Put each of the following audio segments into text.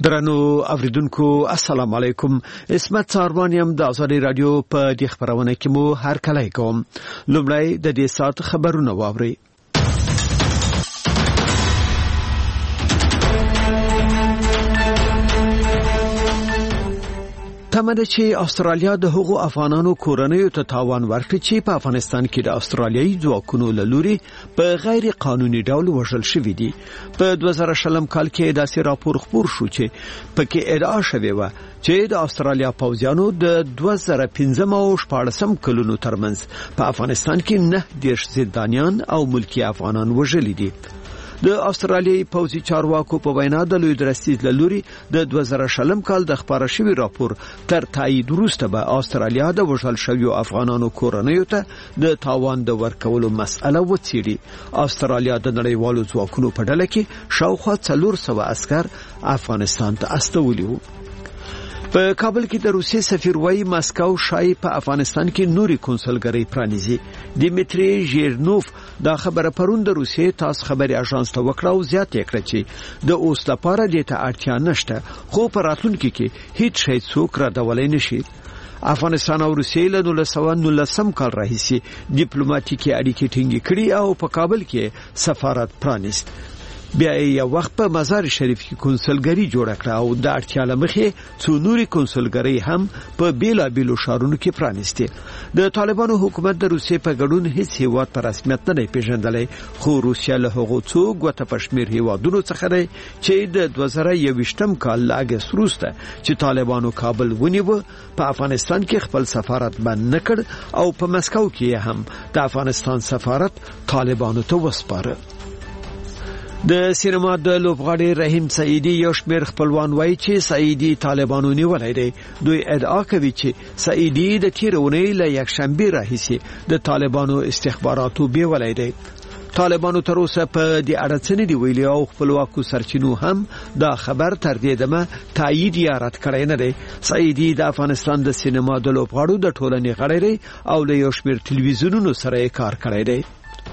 درنو اوریدونکو السلام علیکم. اسمت ساربان یم د ازادي رادیو په دې خبرونه کې مو هر کله کوم. لومړی د دې سات خبرونه واوري. تمه چې استرالیا د هغو افغانانو کورنیو ته تاوان ورکړي چې په افغانستان کې د استرالیایي ځواکونو له لوري په غیر قانوني ډول وژل شوي دي. په 2020 کال کې داسې راپور خپور شو چې پکې ادعا شوې و چې د استرالیا پوځیانو د 2015 او 14 کلونو ترمنځ په افغانستان کې 9 زندانیان او ملکی افغانان وژلي دي. د استرالیایي پوځي چارواکو په وینا د لوی درستیز لوري د 2020 کال د خبره شوی راپور تر تایید وروسته به استرالیا د وژل شویو افغانانو کورنیو ته د تاوان د ورکولو مسأله وڅېړي. استرالیا د نړیوالو ځواکونو په ډله کې شاوخوا 400 عسكر افغانستان ته استولي وو. په کابل کې د روسي سفیر وایي ماسکو شای په افغانستان کې نوري کنسولګری پرانیزي. دیمتری ژیرنوف دا خبره پرون د روسي تاس خبري اژانس ته وکړه او زیات یې کړ چې د اوس لپاره د ته اړتیا نشته، خو په راتلونکي کې هیڅ شی څوک را ډولای نشي. افغانستان او روسیې له 1919 کال راهیسي ډیپلوماټیکي اړیکې ټینګې کړې او په کابل کې سفارت پرانیست. بیا یو وخت په مزار شریف کې کنسولګری جوړ کړه او د اړتیا لمخې څو نوري کنسولګری هم په بیلابیلو شهرونو کې پرانیستي. د طالبانو حکومت د روسیې په ګډون هیڅ هیواد په رسمیت نه پیژندلی، خو روسیا له هغو څو ګوته پشمیر هیوادونو څخه دی چې د 2021 کال له اگست وروسته چې طالبانو کابل ونیو په افغانستان کې خپل سفارت بند نکړ او په مسکو کې هم د افغانستان سفارت طالبانو ته وسپاره. د سینما د لوبغاړي رحیم سعیدی یو شمېر خپلوان وایي چې سعیدی طالبانو نیولای دی. دوی ادعا کوي چې سعیدی د تیرونې له یکشنبه راهیسي د طالبانو استخباراتو بیولای دی. طالبانو تر اوسه په دې اړه څه نه دی ویلي او خپلواکو سرچینو هم دا خبر تر دې دمه تایید یا رد کړی نه دی. سعیدی د افغانستان د سینما د لوبغاړو د ټولنې غړی دی او له یو شمېر ټلویزیونونو سره کار کړی دی.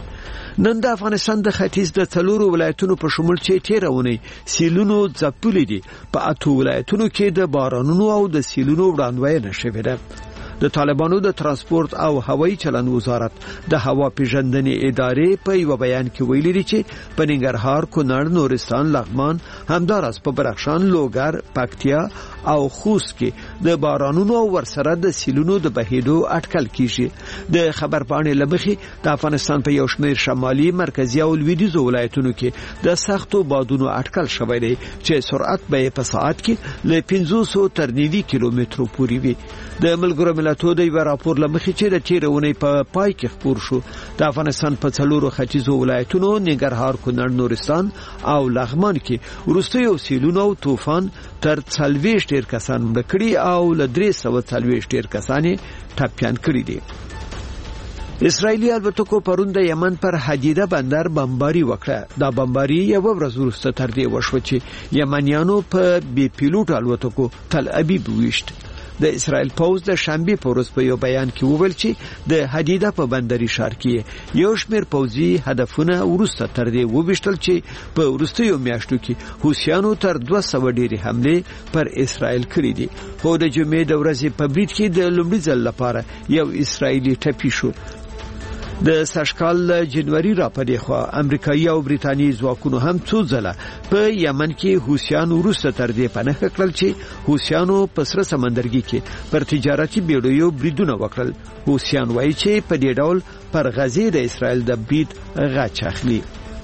نن د افغانستان د ختیځ د 4 ولایتونو په شمول چې تیرونې سیلونو ځپلي دي، په 8 ولایتونو کې د بارانونو او د سیلونو وړاندوینه شوې ده. د طالبانو د ترانسپورت او هوایي چلند وزارت د هوا پیژندنې ادارې په یو بیان کې ویلي دي چې په ننګرهار، کونړ، نورستان، لغمان، همداراز په بدخشان، لوګر، پکتیا او خوست کې د بارانونو او ورسره د سیلونو د بهیدو اټکل کیږي. د خبر پاڼې لمخې د افغانستان په یو شمېر شمالي، مرکزي او لویدیځو ولایتونو کې د سختو بادونو اټکل شوی دی چې سرعت به په ساعت کې له 500 تر 90 کیلومترو پورې وي. د ملګرو ملتونو د یو راپور لمخې چې د تیرونې په پای کې خپور شو، د افغانستان په 4 ختیځو ولایتونو ننګرهار، کونړ، نورستان او لغمان کې وروستیو سیلونو او طوفان تر 40 ډیر کسان مړ کړي او له 340 ډیر کسان ټپيان کړي دي. اسرائیلي الوتکو پرون د یمن پر حدیده بندر بمباري وکړه. دا بمباري یو ورځ وروسته تر دې وشو چې یمنیانو په بي پیلوټ الوتکو تل ابیب ویشت. د اسرائیل پوز د شنبه په ورځ په یو بیان کې وویل چې د حدیده په بندري ښار کې یو شمېر پوځي هدفونه ورسته تر دې وبشتل چې په ورستیو میاشتو کې حوثیانو تر 200 ډېری حمله پر اسرائیل کړې دي. خو د جمعې د ورځې په بریټ کې د لومړي ځل لپاره یو اسرائیلي ټپي شو. د سشکال جنوري را پدې خو امریکایي او بریتانیي ځواکونو هم څو ځله په یمن کې حوثیان ورسته تر دې پنه کړل چې حوثیانو په سره سمندرګي کې پر تجارتي بیړیو بریدونه وکړل. حوثیان وایي چې په دې ډول پر غزې د اسرائیل د برید غچ اخلي.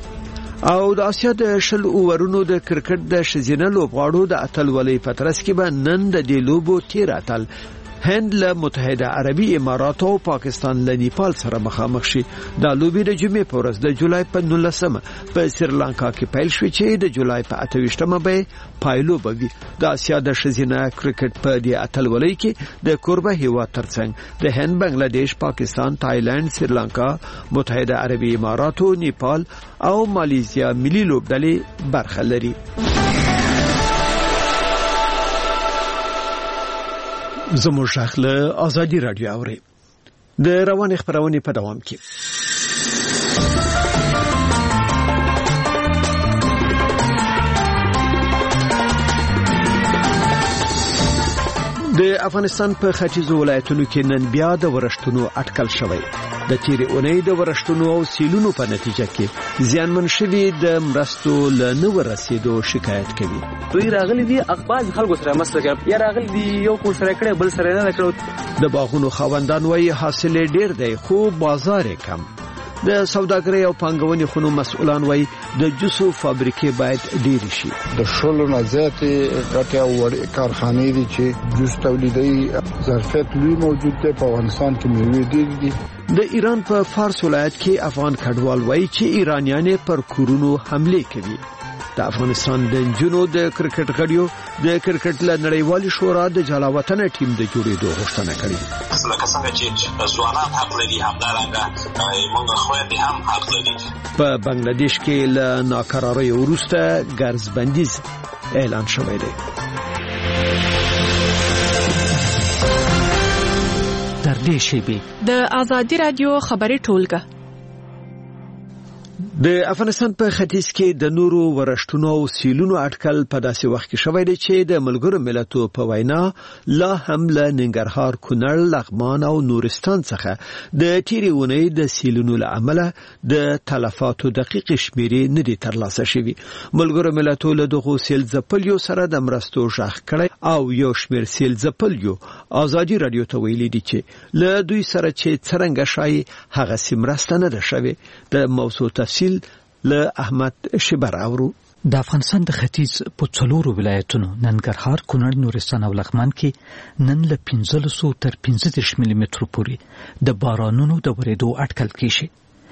او د اسیا د شل اورونو د کرکټ د شزینه لوبغاړو د اتلولۍ پترس کې به نن د دې لوبو تیر اتل هند له متحده عربي امارات او پاکستان له نیپال سره مخامخ شي. دا لوبي د جمعې په ورځ د جولای په 19 په سریلانکا کې پیل شوې چې د جولای په 28 به پایلو بوي. د اسیا د شزینه کرکټ په دې اتلولۍ کې د کوربه هیواد ترڅنګ د هند، بنگلاديش، پاکستان، تایلند، سریلانکا، متحده عربي امارات، نیپال او مالیزیا ملي لوبډلې برخه لري. زموږ شخله ازادي رادیو اوري د روان خبرونه په دوام کې. د افغانستان په ختیځو ولایتونو کې نن بیا د ورښتونو اټکل شوی. د تیرې اونۍ د ورښتونو او سیلونو په نتیجه کې زیانمن شوي د مرستو له نه ورسېدو شکایت کوي. دوی راغلي دي اخبار خلکو سره مسله کوي، یا راغلي دي یو کور سره کړي بل سره نه کړو. د باغونو خاوندان وايي حاصل ډیر دی خو بازار کم. د سوداګرۍ او پانګونې خونو مسؤلان وايي د جوسو فابریکې باید ډېرې شي. د شلو نه زیاتې غټې او وړې کارخانې دي چې جوس تولیدي ظرفیت لوی موجود دی. په افغانستان کې میوې ډېرې دي. د ایران په فارس ولایت کې افغان کډوال وايي چې ایرانیان پر کورونو حمله کوي. د افغانستان د جنو د کرکټ غړیو د کرکټ له نړیوالې شورا د جلاوطن ټیم د جوړېدو غوښتنه کړې. لکه څنګه چې ځوانان حق لري همدارنګه موږ خويندې هم حق لري. په بنگلاديش کې له ناکرارۍ وروسته ګرځبندیز اعلان شوی دی. در دې شیبه د آزادی رادیو خبري ټولګه. د افغانستان په ختیځ کې د نورو ورښتونو او سیلونو اټکل په داسې وخت کې شوی دی چې د ملګرو ملتونو په وینا لا هم له ننګرهار، کونړ، لغمان او نورستان څخه د تیرې اونۍ د سیلونو له امله د تلفاتو دقیق شمیرې نه دي ترلاسه شوي. ملګرو ملتونو له دغو سیل ځپلیو سره د مرستو ژغ کړی او یو شمیر سیل ځپلیو آزادي رادیو ته ویلي دي چې له دوی سره چې څرنګه شای هغه سیمرسته نه ده شوی. د موضوع تفصیل له احمد شبر اورو. د افغانستان د ختیځ په څلورو ولایتونو ننګرهار، کونړ، نورستان او لغمان کې نن له 15 تر 35 ملي مترو پورې د بارانونو د ورېدو اټکل کیږي.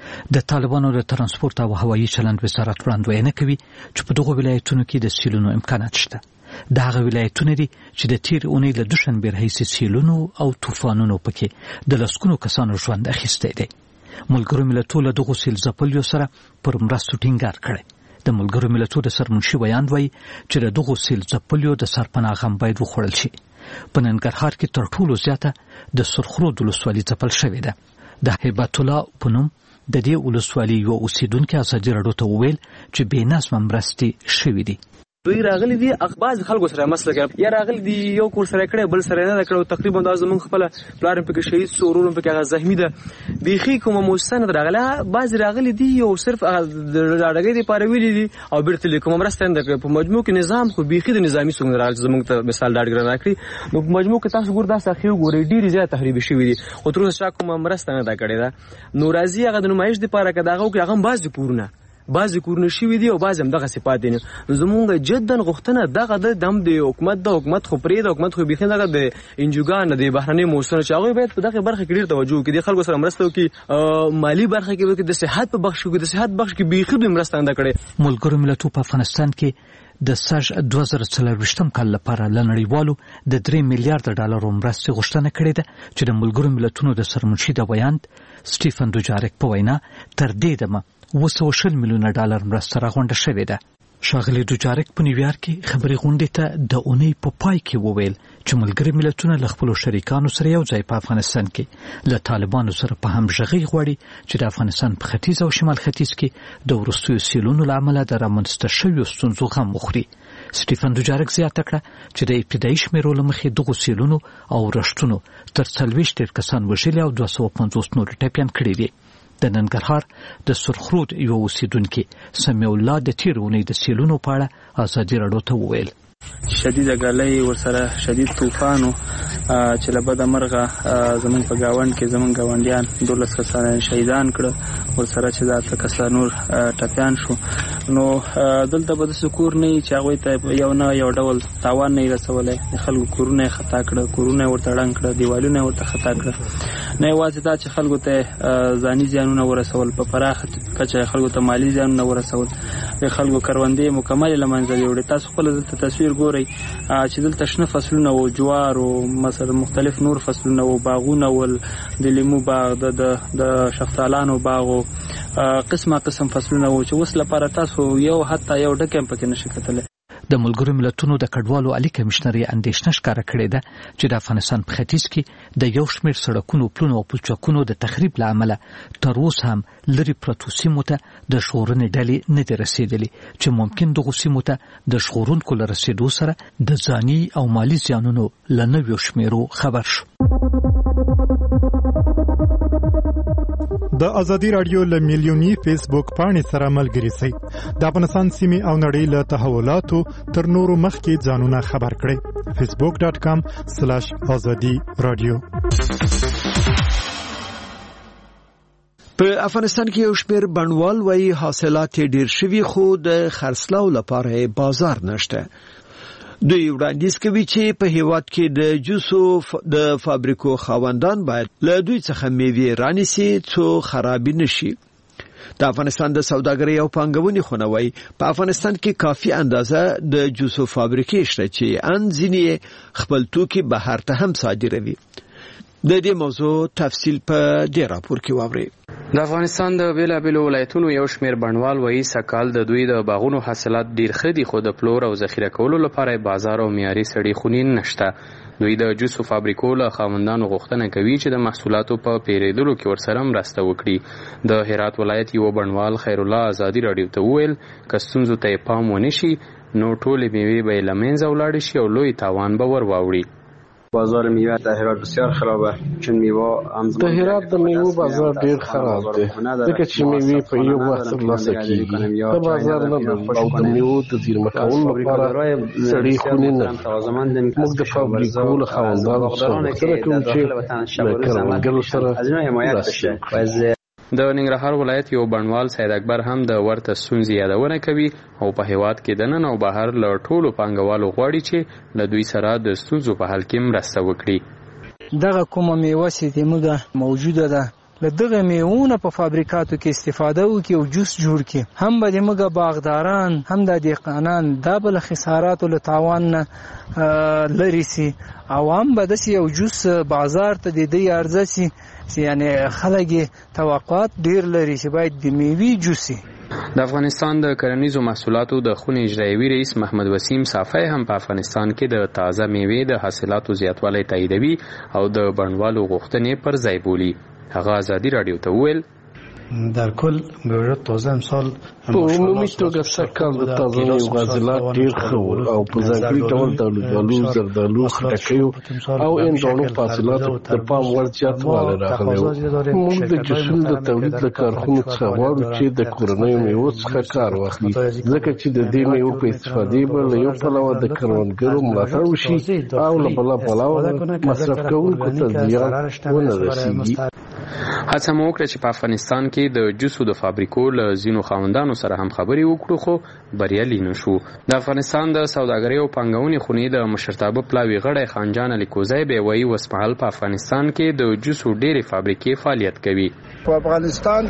د طالبانو د ترانسپورت او هوایي چلند وزارت وړاندوینه کوي چې په دغو ولایتونو کې د سیلونو امکانات شته. د هغه ولایتونه دي چې د تیر اونۍ له دوشنبه راهیسې سیلونو او طوفانونو پکې د لسګونو کسانو ژوند اخیستی دی. ملګرو ملتونو دغه سیل ځپلیو سره پر مرستو ټینګار کړی. د ملګرو ملتونو د سرمنشي بیان وایي چې دغه سیل ځپلیو د سرپناه غم باید وخوړل شي. په ننګرهار کې تر ټولو زیاته د سرخرود ولسوالۍ ځپل شوې ده. د هیبت الله په نوم د دې ولسوالۍ یو اوسیدونکو ازادي راډیو ته وویل چې بې نظمه مرستې شوې دي. دوی راغلي دي اخبار خلکو سره مسله کوي، یا راغلي دي یو کور سره کړي بل سره نه کړو. تقریبا دا زمونږ خپل پلان په شهید سورورم په هغه زخمی ده. بيخي کومه مستند راغله، بعض راغلي دي یو صرف د راډګي دی پاره ویلي دي او بیرته کوم مرستند په مجموع کې نظام خو بيخي د نظامی څنګه راځي. زمونږ ته مثال ډاډګر راکړي نو په مجموع کې تاسو ګور دا سخی ګوري ډیری زیات تخریب شوی دي او تر اوسه کومه مرستند دا کړي ده. نو راځي هغه د نمایش دی پاره کداغه کې هغه بعض کورونه بعضی کورونه شوی دي او بعضی هم دغه صفات دي. زمونږ جدن غوښتنه دغه د دم د حکومت خو پرې د حکومت خو بيخي دغه د انجوګان د بهرنۍ موسسو چې هغه باید په دغه برخه کې ډیر توجه وکړي. خلکو سره مرسته وکړي، مالی برخه کې د صحت په بخش کې بيخي د مرسته انده کړي. ملګرو ملتونو په افغانستان کې د سج 2024 کال لپاره لنړیوالو د 3 میلیارډ ډالرو مرستې غوښتنه کړې ده چې د ملګرو ملتونو د سرمنشي د بیان سټیفن دوجارک په وینا تر دې دمه 200 میلیونه ډالر مرسته راغونډه شوې ده. ښاغلي دوجارک په نیویارک کې خبري غونډې ته د اونۍ په پای کې وویل چې ملګري ملتونه له خپل شریکانو سره یو ځای په افغانستان کې له طالبانو سره په همغږي غواړي چې د افغانستان په ختیځ او شمال ختیځ کې د وروستیو سیلونو له امله د رامنځته شویو ستونزو غم وخوري. سټیفن دوجارک زیاته کړه چې د ابتدایي شمیرو له مخې دغو سیلونو او رښتونو تر 40 کسان وژلي او 250 نور ټپیان کړي دي. د ننګرهار د سرخرود یو اوسیدونکو سمیع الله د تیرونې د سیلونو په اړه ازادي راډیو ته وویل شدید غلې ورسره شدید طوفانو چې له بده مرغه زمون په گاوند کې زمون گاونډیان 12 کسان شهیدان کړ، ورسره چې ذات کسان نور ټپیان شو. نو دلته به د سکور نه چې هغه ته یو ډول تاوان نه رسولای. خلکو کورونه خطا کړ، کورونه ورته ړنګ کړ، دیوالونه ورته خطا کړ. نه یوازې دا چې خلکو ته ځاني زیانونه ورسول، په پراخه کچه خلکو ته مالی زیانونه ورسول، د خلکو کروندې مکمل لمنځه وړي. تاسو خپل دلته تصویر ګورئ چې دلته شنه فصلونه او جوار او مثلا مختلف نور فصلونه او باغونه ول د لیمو باغ د شفتالانو باغ او قسم فصلونه او چې وس لپاره تاسو یو حتی یو ډکه پکې نشي کتل. د ملګرو ملتونو د کډوالو عالی کمشنر اندېښنه ښکاره کړې ده چې د افغانستان په ختیځ کې د یو شمېر سړکونو، پلونو او پلچکونو د تخریب له امله تر اوسه هم لرې پرتو سیمو ته د ژغورنې ډلې نه دي رسېدلې چې ممکن دغو سیمو ته د ژغورونکو له رسېدو سره د ځاني او مالي زیانونو له نویو شمیرو خبر شو. د ازادي رادیو له میلیونی فیسبوک پاڼې سره ملګري شئ. د افغانستان سیمې او نړۍ له تحولاتو تر نورو مخکې ځانونه خبر کړئ. facebook.com/azadi radio. په افغانستان کې یو شمېر بڼوال وايي حاصلات ډېر شوي خو د خرڅلاو لپاره بازار نشته. دوی وړاندیز کوي چې په هیواد کې د جوسو د فابریکو خاوندان باید له دوی څخه میوې رانیسي څو خراب نشي. د افغانستان د سوداګرۍ او پانګونې خونوي په افغانستان کې کافي اندازه د جوسو فابریکې شته چې ان ځینې خپل توکي بهر ته هم صادروي. د دې موضوع تفصیل په دې راپور کې واورئ. د افغانستان د بیلابیلو ولایتونو یو شمېر بڼوال وایي سږکال د دوی د باغونو حاصلات ډیر ښه دي خو د پلور او ذخیره کولو لپاره بازار او معیاري سړې خونې نشته. دوی د جوسو فابریکو له خاوندانو غوښتنه کوي چې د محصولاتو په پیرودلو کې ورسره مرسته وکړي. د هرات ولایت یو بڼوال خیر الله ازادي رادیو ته وویل که ستونزو ته پام ونشي نو ټولې میوې به له منځه ولاړې شي او لوی تاوان به ور واوړي. بازار میوه در هرات بسیار خرابه چون میوه د هرات د میوه بازار ډیر خراب دی ځکه چې میوه په یو وخت ترلاسه کیږي. د بازار نه او د میوه د زیرمه کولو لپاره سړې خونې نه موږ د فابریکو له خاوندانو سره کوم چې د کروندګرو سره حمایت وشي. د ننګرهار ولایت یو بڼوال سید اکبر هم د ورته ستونزې یادونه کوي او په هیواد کې دننه او بهر له ټولو پانګوالو غواړي چې له دوی سره د ستونزو په حل کې مرسته وکړي. دغه کومه میوه چې موږ موجوده ده له دغه میوونه په فابریکاتو کې استفاده وکړي او جوس جوړ کړي هم به موږ باغداران هم د دهقانان دا بل خسارات له تاوان نه لري سي او هم به د یو جوس بازار ته د دې ارزښت یعنی خلک توقعات ډیر لري چې باید د میوې جوسي. د افغانستان د کرنیزو محصولاتو د خونې اجرایوي رئیس محمد وسیم صافی هم په افغانستان کې د تازه میوې د حاصلاتو زیاتوالی تاییدوي او د بڼوالو غوښتنې پر ځای بولي. هغه ازادي رادیو ته وویل در کل میوه تازه امسال په عمومي توګه سږکال د تازه میوو حاصلات ډېر ښه وو او په ځانګړي ډول د الوبالو، زردالو، خټکیو او هندواڼو په حاصلاتو د پام وړ زیاتوالی راغلی و. موږ د جوسونو د تولید له کارخونو څخه غواړو چې د کورنیو میوو څخه کار واخلي ځکه چې د دې میوو په استفادې به له یو پلوه د کروندګرو ملاتړ وشي او له بله پلوه مصرف کوونکو ته زیان ونه رسیږي. هڅه مو وکړه چې په افغانستان کې د جوسو د فابریکو له ځینو خاوندانو سره هم خبرې وکړو خو بریالي نشو. د افغانستان د سوداګرۍ او پانګونې خونې د مشرتابه پلاوي غړی خانجان علي کوزی به وایي اوسمهال په افغانستان کې د جوسو ډېرې فابریکې فعالیت کوي. په افغانستان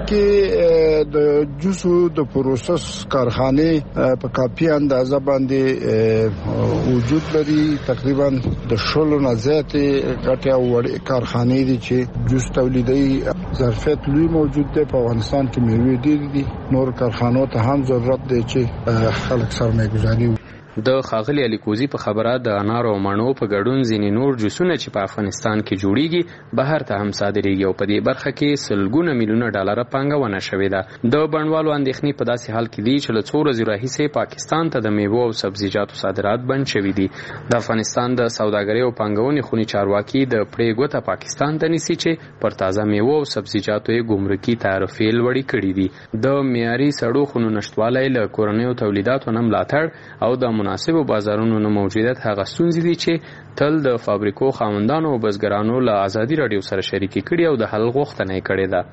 کې د جوسو د پروسس کارخانه په کافي اندازه باندې وجود لري. تقریبا د 16 نه زیاتې غټې او وړې کارخانې دي چې جوس تولیدي ظرفیت لوی موجود دی. په افغانستان کې میوې ډېرې دي. نور کارخانو ته هم ضرورت دی چې خلک سرمایه‌ګذاري وکړي. د ښاغلي علي کوزي په خبره د انارو او مڼو په ګډون ځینې نور جوسونه چې په افغانستان کې جوړیږي بهر ته هم صادریږي او په دې برخه کې سلګونه میلیونه ډالر پانګونه شوې ده. د بڼوالو اندېښنې په داسې حال کې دي چې له څو ورځې راهیسې پاکستان ته د میوو او سبزیجاتو صادرات بند شوي دي. د افغانستان د سوداګرۍ او پانګونې خونې چارواکي د پړې ګوته پاکستان ته نیسي چې پر تازه میوو او سبزیجاتو یې ګمرکي تعرفې لوړې کړي دي. د معیاري سړو خونو نشتوالی له کورنیو تولیداتو نه ملاتړ او د مناسبو بازارونو نه موجودیت هغه ستونزې دي چې تل د فابریکو خاوندانو او بزګرانو له ازادي رادیو سره شریکي کړي او د حل غوښتنه یې کړې ده.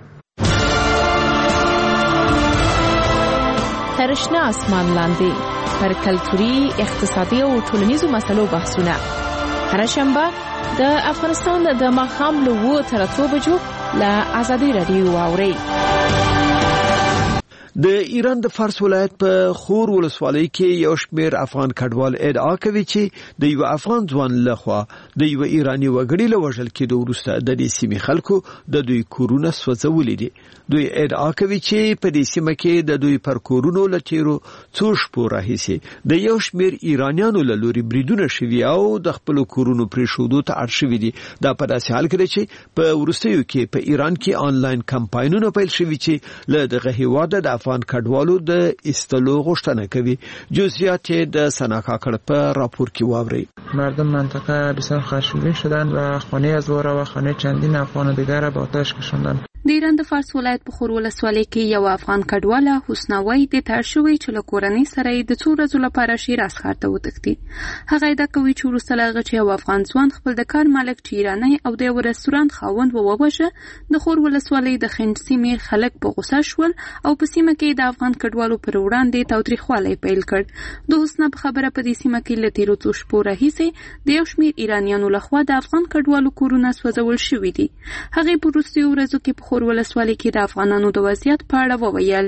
تر شنه اسمان لاندې پر کلتوري، اقتصادي او ټولنیزو مسلو بحثونه هر شنبه د افغانستان د ماښام له 2 تر 3 بجو له ازادي رادیو واورئ. د ایران د فارس ولایت په خور ولسوالۍ کې یو شمېر افغان کډوال ادعا کوي چې د یو افغان ځوان لخوا د یو ایرانی وګړي له وژل کېدو وروسته د دې سیمې خلکو د دوی کورونه سوځولي دي. دوی ادعا کوي چې په دې سیمه کې د دوی پر کورونو له تیرو څو شپو راهیسې د یو شمېر ایرانیانو له لوري بریدونه شوي او د خپل کورونو پرېښودو ته اړ شوي دي. دا په داسې حال کې چې په وروستیو کې په ایران کې آنلاین کمپاینونه پیل شوي چې له دغه هیواده د افغان کډوالو د استلو غوښتنه کوي. جزئیات د سناکا کړ په راپور کې واوري. مردم منطقه بسیار خشمگین شدند و خانه از وارا و خانه چندین افغان دیگر را به آتش کشاندند. د ایران د فارس ولایت په خور ولسوالۍ کې یو افغان کډواله حسناوی د تړ شوی چې له کورنۍ سره د څو ورځو لپاره شیراز ښار ته وتښتي. هغه ادعا کوي چې وروسته له هغه چې یو افغان ځوان خپل د کار مالک چې ایرانی او د یو رستورانت خاوند ووژه، د خور ولسوالۍ د خنډ سیمې خلک په غوسه شول او په سیمه کې د افغان کډوالو پر وړاندې تاوتریخوالی پیل کړ. د حسنا په خبره په دې سیمه کې له تیرو څو شپو راهیسې د یو شمېر ایرانیانو لخوا د افغان کډوالو کورونه سوځول شوي دي. هغې په وروستیو ورځو کې په خور ولسوالۍ کې د افغانانو د وضعیت په اړه وویل.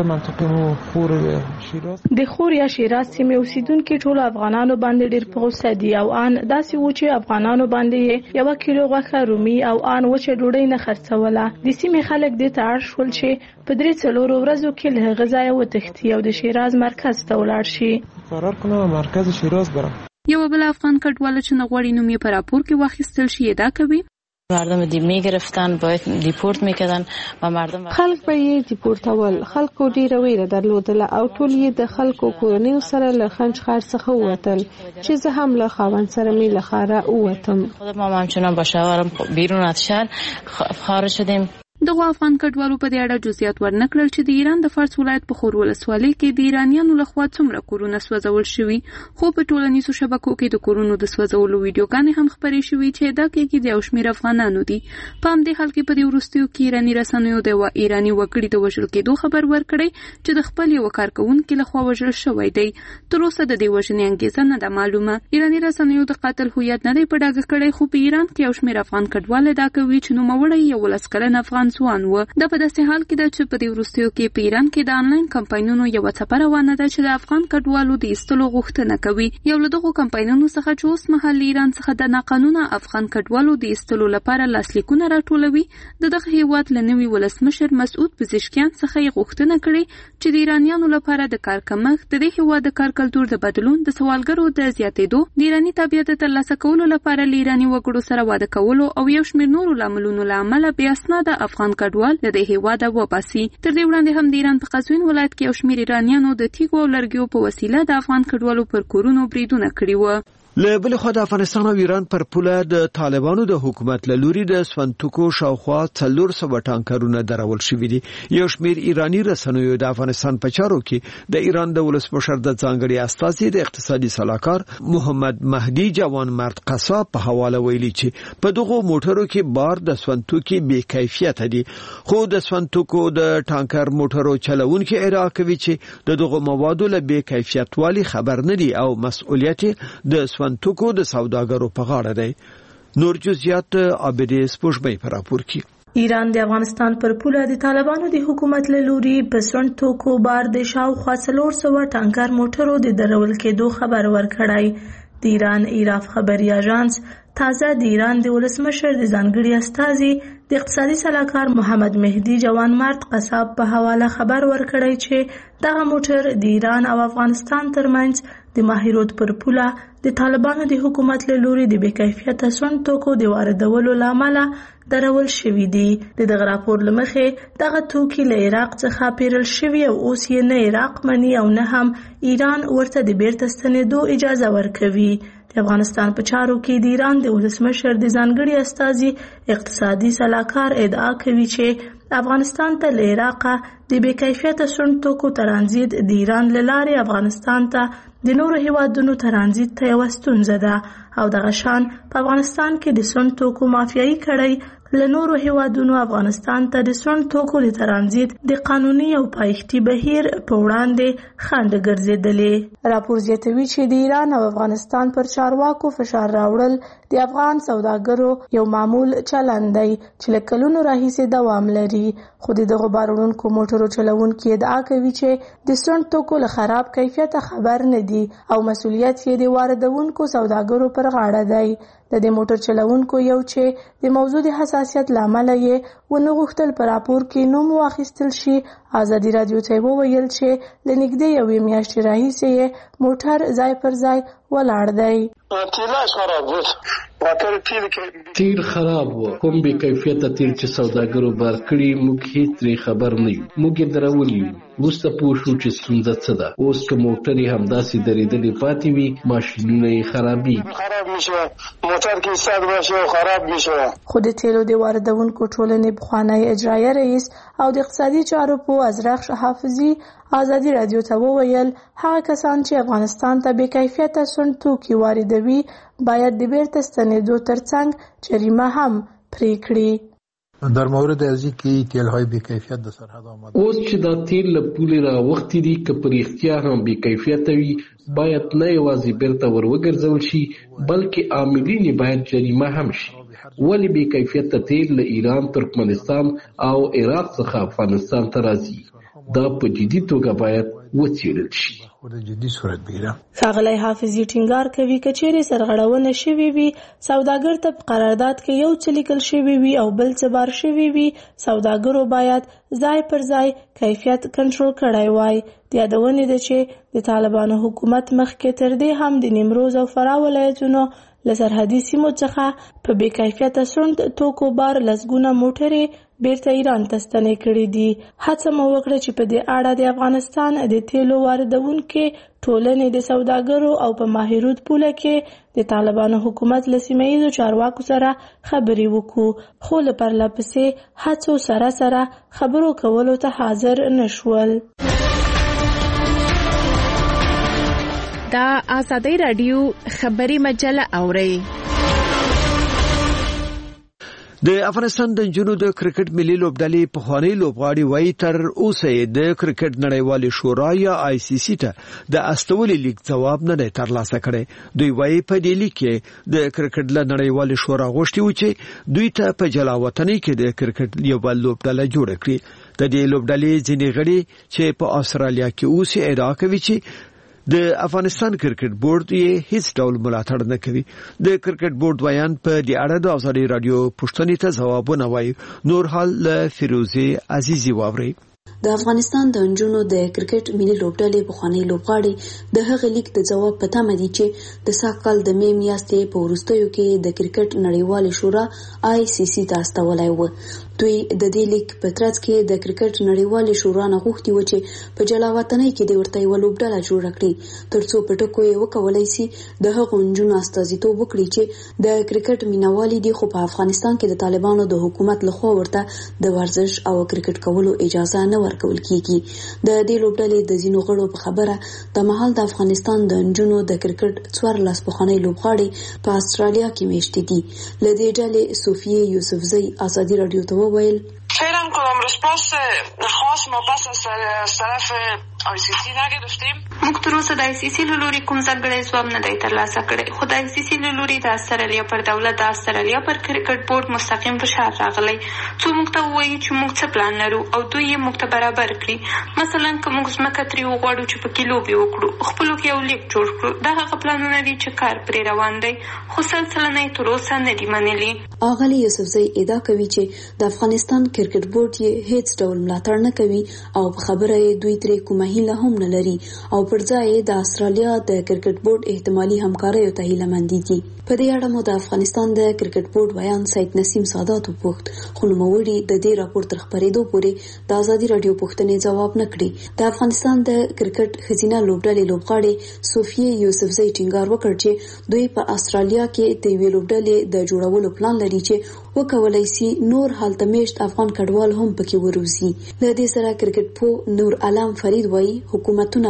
د خور یا شیراز سیمې اوسیدونکو ټول افغانانو باندې ډېر په غوسه دي او ان داسې و چې افغانانو باندې 1 کیلو غوښه رومي او ان وچه ډوډۍ نه خرڅوله. د سیمې خلک دې ته اړ شول چې په 3-4 ورځو کې له هغه ځایه وتښتي او د شیراز مرکز ته ولاړ شي. قرار کنه مرکز شیراز برم. یو بل افغان کډوال چې نغوړی نوم یې په راپور کې واخیستل شي ادعا کوي مردم میگرفتن باید دیپورت میکردن و مردم خلک به یې دیپورتول. خلکو ډیره ویره درلودله او ټول یې د خلکو کورنۍ سره له خنج ښار څخه ووتل چې زه هم له خاوند سره می له ښاره ووتم. خودم هم همچنان با شوهرم بیرون از شهر خارج شدیم. دغه افغان کډوالو په دې اړه جزئیات ورنکړل چې د ایران د فارس ولایت په خور ولسوالۍ کې د ایرانیانو لخوا څومره کورونه سوځول شوي، خو په ټولنیزو شبکو کې د کورونو د سوځولو ویډیوګانې هم خپرې شوي چې ادعا کوي د یو شمېر افغانانو دي. په همدې حال کې په دې وروستیو کې ایراني رسنیو د یوه ایراني وګړي د وژل کېدو خبر ورکړی چې د خپل یوه کارکوونکي لخوا وژل شوی دی. تر اوسه د دې وژنې انګیزه نه ده معلومه. ایراني رسنیو د قاتل هویت نه دی په ډاګه کړی، خو په ایران کې یو شمېر افغان کډوال ادعا کوي چې نوموړی 11 کلن افغان ځوان و. دا په داسې حال کې ده چې په دې وروستیو کې په ایران کې د آنلاین کمپاینونو یوه څپه روانه ده چې د افغان کډوالو د ایستلو غوښتنه کوي. یو له دغو کمپاینونو څخه چې اوس مهال ایران څخه د ناقانونه افغان کډوالو د ایستلو لپاره لاسلیکونه راټولوي، د دغه هیواد له نوي ولسمشر مسعود پزشکیان څخه یې غوښتنه کړې چې د ایرانیانو لپاره د کار کمښت، د دې هیواد د کار کلتور د بدلون، د سوالګرو د زیاتېدو، د ایراني تابعیت د ترلاسه کولو لپاره له ایراني وګړو سره واده کولو او یو شمېر نورو لاملونو له امله بې اسناده افغان کډوال د هیواده وباسي. تر دې وړاندې هم د ایران په قزوین ولایت کې یو شمېر ایرانیانو د تیږو او لرګیو په وسیله د افغان کډوالو پر کورونو بریدونه کړي وو. له بل خوا د افغانستان او ایران پر پوله د طالبانو د حکومت له لوري د سونتوکو شاوخوا 400 ټانکرونه درول شوي دي. یو شمېر ایرانی رسنیو د افغانستان په چارو کې د ایران د ولسمشر د ځانګړي استازي د اقتصادي سلاکار محمد مهدي جوان مرد قصاب په حواله ویلي چې په دغه موټرو کې بار د سونتوکي بې کیفیت دي، خو د سونتوکو د ټانکر موټرو چلوونکي ادعا کوي چې د دغه موادو له بې کیفیت والی خبر نه دي او مسؤلیت د سونتوکو د سوداګرو په غاړه دی. نور جزئیات عابدې سپوږمۍ په راپور کې. ایران د افغانستان پر پوله د طالبانو د حکومت له لوري په سونتوکو بار د شاوخوا 400 ټانکر موټرو د درول کېدو خبر ورکړی. د ایران ایراف خبري اژانس تازه د ایران د ولسمشر د ځانګړي استازي د اقتصادي سلاکار محمد مهدي جوان مرد قصاب په حواله خبر ورکړی چې دغه موټر د ایران او افغانستان ترمنځ د ماهیروت پر پوله د طالبانو د حکومت له لوري د بې کیفیته سونتوکو د واردولو له امله درول شوي دي. د دغه راپور له مخې دغه توکي له عراق څخه پیرل شوي او اوس یې نه عراق مني او نه هم ایران ورته د بیرته ستنېدو اجازه ورکوي. د افغانستان په چارو کې د ایران د ولسمشر د ځانګړي استازي اقتصادي سلاکار ادعا کوي چې افغانستان ته له عراقه د بې کیفیته سونتوکو ترانزیت د ایران له لارې افغانستان ته د نورو هیوادونو ترانزیت ته یوه ستونزه ده او دغه شان په افغانستان کې د سونتوکو مافیایي کړۍ له نورو هیوادونو افغانستان ته د سون توکو د ترانزیت د قانوني او پایښتي بهیر په وړاندې خنډ ګرځېدلې. راپور زیاتوي چې د ایران او افغانستان پر چارواکو فشار راوړل د افغان سوداګرو یو معمول چلند دی چې له کلونو راهیسې دوام لري. خو د دغو بار وړونکو موټرو چلوونکي ادعا کوي چې د سون توکو له خراب کیفیته خبر نه دي او مسؤلیت یې د واردونکو سوداګرو پر غاړه دی. د دې موټر چلوونکو یو چې د موضوع د حساسیت له امله یې ونه غوښتل په راپور کې نوم واخیستل شي، ازادي رادیو ته وویل چې له نږدې یوې میاشتې راهیسې یې موټر ځای پر ځای ولاړ دی. تیل خراب و، کوم بې کیفیته تیل چې سوداګرو بار کړي موږ هیڅ ترې خبر نه یو. موږ یې درولي یو، وروسته پوه شو چې ستونزه څه ده. اوس که موټر یې همداسې درېدلې پاتې وي ماشینونه یې خرابېږي. موټر کې ساد باشي او خراب میشه. خو د تیلو د واردونکو ټولنې پخوانی اجرایه رئیس او د اقتصادي چارو په ازرخ حافظي ازادي رادیو ته وویل هغه کسان چې افغانستان ته بې کیفیته سون توکي واردوي باید د بیرته ستنېدو ترڅنګ جریمه هم پرې کړي. در مورد ذکر تیل‌های بی‌کیفیت در سرحد آمده. اوس چې دا تیل له پولې راوختي دي که په رښتیا هم بې کیفیته وي باید نه یوازې بیرته ور وګرځول شي بلکې عاملین یې باید جریمه هم شي. ولې بې کیفیته تیل له ایران، ترکمنستان او عراق څخه افغانستان ته راځي؟ دا په جدي توګه باید وڅېړل شي. ښاغلی حافظي ټینګار کوي که چیرې سرغړونه شوې وي سوداګر ته په قرارداد کې یو څه لیکل شوي وي او بل څه بار شوي وي سوداګرو باید ځای پر ځای کیفیت کنټرول کړی وای. د یادونې ده چې د طالبانو حکومت مخکې تر دې هم د نیمروز او فراه ولایتونو له سرحدي سیمو څخه په بې کیفیته سون توکو بار لسګونه موټرې بیرته ایران ته ستنې کړي دي. هڅه مو وکړه چې په دې اړه د افغانستان د تیلو واردونکو ټولنې د سوداګرو او په ماهرود پوله کې د طالبانو حکومت له سیمه‌ییزو چارواکو سره خبرې وکړو، خو له پرلپسې هڅو سره سره خبرو کولو ته حاضر نشول. دا آزادی رادیو خبری مجله اوري. د افغانستان د نجونو د کرکټ ملي لوبډلې پخوانی لوبغاړي وایي تر اوسه د کرکټ نړیوالې شورا یا ICC ته د استولې لیک جواب نه دی ترلاسه کړی. دوی وایي په دې لیک کې د کرکټ له نړیوالې شورا غوښتي و چې دوی ته په جلاوطنۍ کې د کرکټ یو بل لوبډله جوړه کړي. د دې لوبډلې ځینې غړي چې په استرالیا کې اوسي ادعا کوي چې د افغانستان کرکټ بورډ یې هیڅ ډول ملاتړ نه کوي. د کرکټ بورډ ویان په دې اړه د ازادي رادیو پوښتنې ته ځوابونه وایي. نور حال له فیروزه عزیزي واوري. د افغانستان د نجونو د کرکټ ملي لوبډلې پخوانی لوبغاړي د هغه لیک د جواب په تمه دي چې د ساکال د مې میاشتې په وروستیو کې د کرکټ نړیوالې شورا ICC ته استولای و. دوی د دې لیک په ترڅ کې د کرکټ نړیوالې شورا نه غوښتي و چې په جلاوطنۍ کې د ورته یو لوبډله جوړه کړي ترڅو په ټکو یې وکولای شي د هغو نجونو استازیتوب وکړي چې د کرکټ مینوالي دي خو په افغانستان کې د طالبانو د حکومت لخوا ورته د ورزش او کرکټ کولو اجازه نه ورکول کیږي. د دې لوبډلې د ځینو غړو په خبره د مهال د افغانستان د نجونو د کرکټ 14 پخوانی لوبغاړي په استرالیا کې میشته دي. له دې ډلې صوفیه یوسفزۍ ازادي رادیو ته وویل فعلا کدام رسپاس خاص ما پس از طرف ICC نگرفتیم. موږ تر اوسه د ICC له لوري کوم ځانګړی ځواب نه دی ترلاسه کړی، خو د ICC له لوري د استرالیا پر دولت د استرالیا پر کرکټ بورډ مستقیم فشار راغلی څو موږ ته ووایي چې موږ څه پلان لرو او دوی یې موږ ته برابر کړي. مثلا که موږ ځمکه ترې وغواړو چې پکې لوبې وکړو خپلو کې یو لیک جوړ کړو، دا هغه پلانونه دي چې کار پرې روان دی خو سلسله یې تر اوسه نه دي منلي. اغلې یوسفزۍ ادعا کوي چې د افغانستان کرکټ بورډ یې هیڅ ډول ملاتړ نه کوي او په خبره یې دوی ترې کومه هیله هم نه لري او پر ځای د استرالیا د کرکټ بورډ احتمالي همکاریو ته هیله مند دي. په دې اړه مو د افغانستان د کرکټ بورډ ویان سید نسیم سادات وپوښت خو نوموړي د دې راپور تر خبرېدو پورې د ازادي رادیو پوښتنې ځواب نه کړي. د افغانستان د کرکټ ښځینه لوبډلې لوبغاړې صوفیه یوسفزۍ ټینګار وکړ چې دوی په استرالیا کې د یوې لوبډلې د جوړولو پلان لري چې وکولای شي نور هلته میشت افغان کډوال هم پکې وروزي. له دې سره کرکټ پو نور علام فرید وایي حکومتونه باید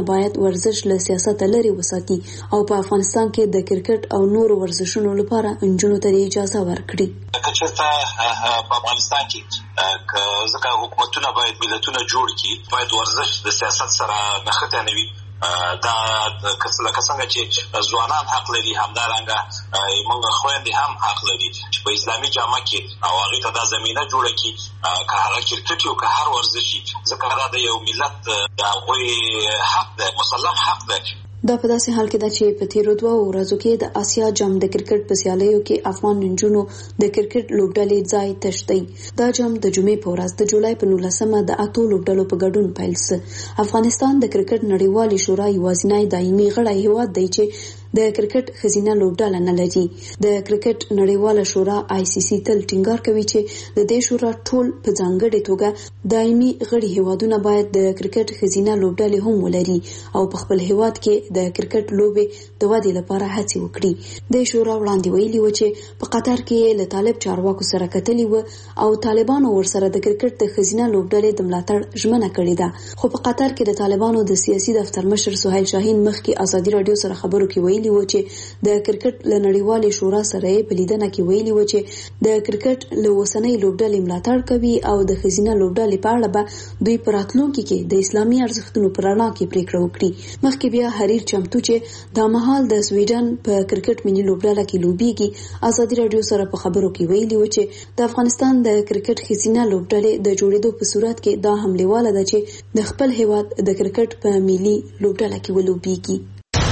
ورزش له سیاست لري وساتي او په افغانستان کې د کرکټ او نورو ورزشونو لپاره انجونو ته اجازه ورکړي. کچته په افغانستان کې ځکه حکومتونه باید ملتونه جوړ کړي، باید ورزش د سیاست سره نښته نه وي. دا لکه څنګه چې ځوانان حق لري، همدارنګه موږ خویندې هم حق لري چې په اسلامي جامه کې او هغې ته دا زمینه جوړه کړي، که هغه کرکټ وي او که هر ورزش وي، ځکه دا د یو ملت د هغوی حق ده، مسلم حق ده. دا په داسې حال کې ده چې په تیرو 2 ورځو کې د آسیا جام د کرکټ په سیالیو کې افغان نجونو د کرکټ لوبډلې ځای تش دی. دا جام د جمعې په ورځ د جولای په 19مه د 8 لوبډلو په ګډون پیل شو. افغانستان د کرکټ نړیوالې شورا یوازینی دایمي غړی هیواد دی چې د کرکټ خزینه لوبډله نه لري. د کرکټ نړیواله شورا ICC تل ټینګار کوي چې د دې شورا ټول په ځانګړې توګه دایمي غړي هیوادونه باید د کرکټ خزینه لوبډلې هم ولري او په خپل هیواد کې د کرکټ لوبې د ودې لپاره هڅې وکړي. د شورا وړاندې ویلي و چې په قطر کې له طالب چارواکو سره کتلي و او طالبانو ورسره د کرکټ د خزینه لوبډلې د ملاتړ ژمنه کړې ده. خو په قطر کې د طالبانو د سیاسي دفتر مشر سهیل شاهین مخکې ازادي رادیو سره خبرو کې ویلي و چې د کرکټ له نړیوالې شورا سره په لیدنه کې ویلي و چې د کرکټ له اوسنۍ لوبډلې ملاتړ کوي او د خزینه لوبډلې په اړه به دوی په راتلونکي کې د اسلامي ارزښتونو پر رڼا کې پریکړه وکړي. مخکې بیا حریر چمتو چې د مهال د سویډن په کرکټ ملي لوبډله کې لوبيږي ازادي رادیو سره په خبرو کې ویلي و چې د افغانستان د کرکټ خزینه لوبډلې د جوړېدو په صورت کې دا حملهواله ده چې د خپل هیواد د کرکټ په ملي لوبډله کې ولوبيږي.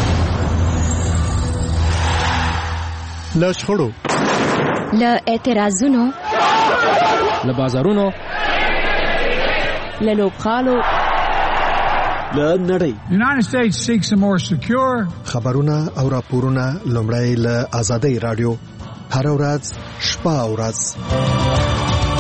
له شخړو، له اعتراضونو، له بازارونو، له لوبغالو، له نړۍ. United States seeks a more secure. خبرونه او راپورونه لومړی له آزادۍ رادیو هر ورځ شپه او ورځ.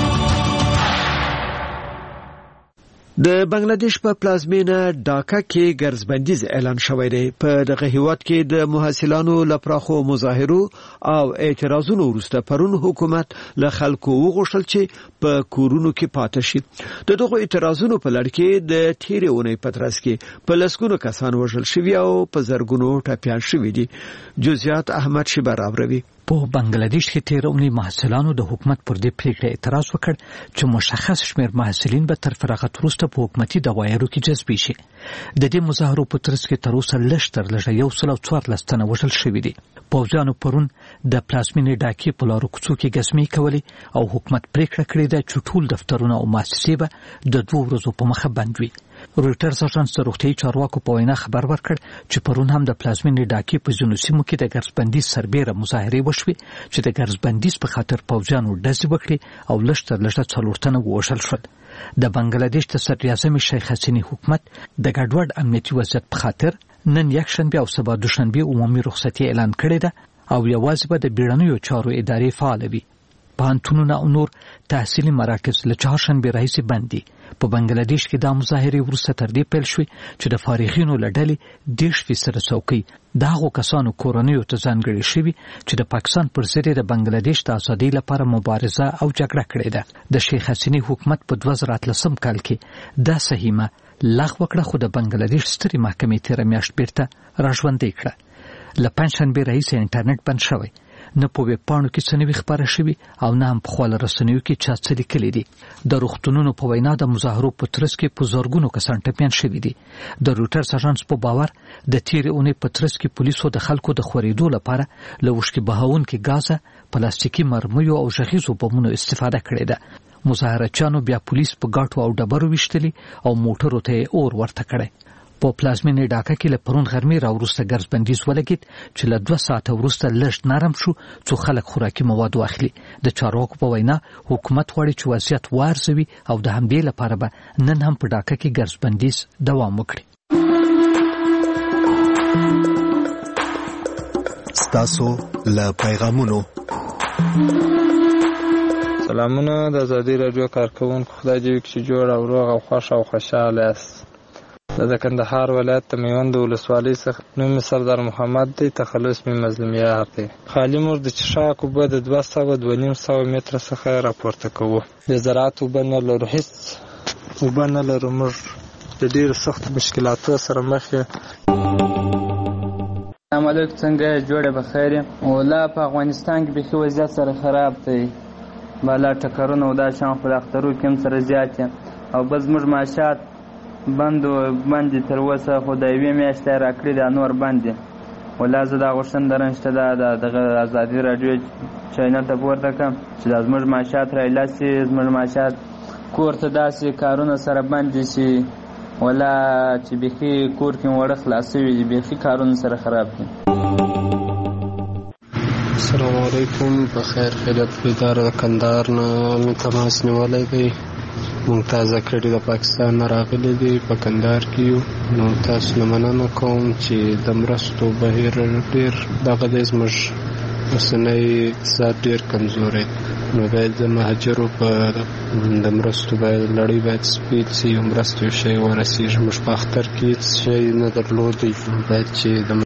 د بنگلاديش په پلازمینه ډاکا کې ګرځبندیز اعلان شوی دی. په دغه هیواد کې د محصلانو لپاره مظاهرو او اعتراضونو وروسته پرون حکومت له خلکو وغوښتل چې په کورونو کې پاتې شي. دغه اعتراضونو په لړ کې د تیرې اونۍ په ترڅ کې په لسګونو کسان وژل شوي او په زرګونو ټپیان شوي دي. جزئیات احمد شیبر راوړي. په بنگلاديش کې تیرونی محصلانو د حکومت پر دې پریکړه اعتراض وکړ چې مشخص شمیر محصلین به تر فراغت وروسته په حکومتي دوايرو کې جذب شي. د دې مظاهرو په ترڅ کې تر اوسه لږ 114 تنه وژل شوي دي. پوځیانو پرون د پلازمینې ډاکې په لارو کوڅو کې ګزمې کولې او حکومت پریکړه کړې ده چې ټول دفترونه او مؤسسې به د 2 ورځو په مخه بند وي. رويټرز اژانس د روغتي چارواکو په وینا خبر ورکړ چې پرون هم د پلازمینې ډاکې په ځینو سیمو کې د ګرځبندیز سربېره مظاهرې وشوې چې د ګرځبندیز په خاطر پوځیانو ډزې وکړي او لږ 4 تنه ووژل شول. د بنگلاديش د صدر اعظم شیخ حسینی حکومت د ګډوډ امنیتي وضعیت په خاطر نن یکشنبه او سبا دوشنبه عمومي رخصتي اعلان کړې ده او یوازې به د بیړنیو چارو ادارې فعال وي. پوهنتونونه او نور تحصیلي مراکز له چهارشنبه راهیسې بند دي. په بنگلاديش کې د مظاهرې وروسته تر دې پیل شوې چې د فارغینو له ډلې 10% څوکۍ د هغو کسانو کورنیو ته ځانګړې شوي چې د پاکستان پر ضد د بنگلاديش د ازادۍ لپاره مبارزه او جګړه کړې ده. د شیخ حسینی حکومت په 2013 کال کې دا سهیمه لغوه کړه خو د بنگلاديش سترې محکمې تیر میاشت بیرته راژوندۍ کړه. له پنځشنبه راهیسې انټرنیټ بند شوی. نه په ویب پاڼو کې څه نوي خبره شوي او نه هم په خواله رسنیو کې چا څه لیکلي دي. د روغتونونو په وینا د مظاهرو په ترڅ کې په زرګونو کسان ټپیان شوي دي. د رويټرز اژانس په باور د تیرې اونۍ په ترڅ کې پولیسو د خلکو د خورېدو لپاره له وشکې بهاونکي غازه، پلاستیکي مرمیو او غږیزو بمونو استفاده کړې ده. مظاهرچیانو بیا پولیس په ګاټو او ډبرو ویشتلي او موټرو ته اور ورته کړی. په پلازمینې ډاکا کې له پرون غرمې راوروسته ګرځبندیز ولګید چې له 2 ساعته وروسته لږ نرم شو څو خلک خوراکي مواد واخلي. د چارواکو په وینا حکومت غواړي چې وضعیت وارزوي او د همدې لپاره به نن هم په ډاکا کې ګرځبندیز دوام وکړي. ستاسو له پیغامونو سلامونه د آزادۍ رادیو کارکونکو، خدای دې وکړي چې جوړ او روغ او خوښ او خوشحاله یاست. د کندهار ولایت د میوند ولسوالۍ څخه نوم سردار محمد دی، تخلص می مظلومیت دی. خالی مور د چشاک اوبه د 200 متره څخه راپورته کوو. د زراعت اوبه نه لرو، هیڅ اوبه نه لرو. موږ د ډېرو سختو مشکلاتو سره مخ یې. السلام علیکم، څنګه جوړه بخیر یم. ولا په افغانستان کې به وضعیت سره خراب دی، بالا ټکرونه او دا شان خو د اخترو کې هم سره زیات او بس موږ معاشات بند تر اوسه خو د یوې میاشتې راکړي دا نور بند. ولا زه دا غوښتنه لرم چې دا دغه ازادي راډیو چینل ته پورته کړم چې دا زموږ معاشات رایله سي، زموږ معاشات کور ته داسې کارونه سره بند شي، ولا چې بیخي کور کې وړه خلاص شوي دي، بیخي کارونه سره خراب دي. السلام علیکم، بخیر خیریت بیدار د کندهار نه مې تماس نیولی دی. مونږ تازه کړي د پاکستان نه راغلي دي، په کندهار کې یو. نو تاسو نه مننه کوم چې د مرستو بهیر ډېر دغه دی، زموږ اوسنی اقتصاد ډېر کمزوری، نو باید د مهاجرو په د مرستو باید لړۍ باید سپیډ سي او مرستې شی ورسېږي. موږ په اختر کې هېڅ شی نه درلودی، باید چې د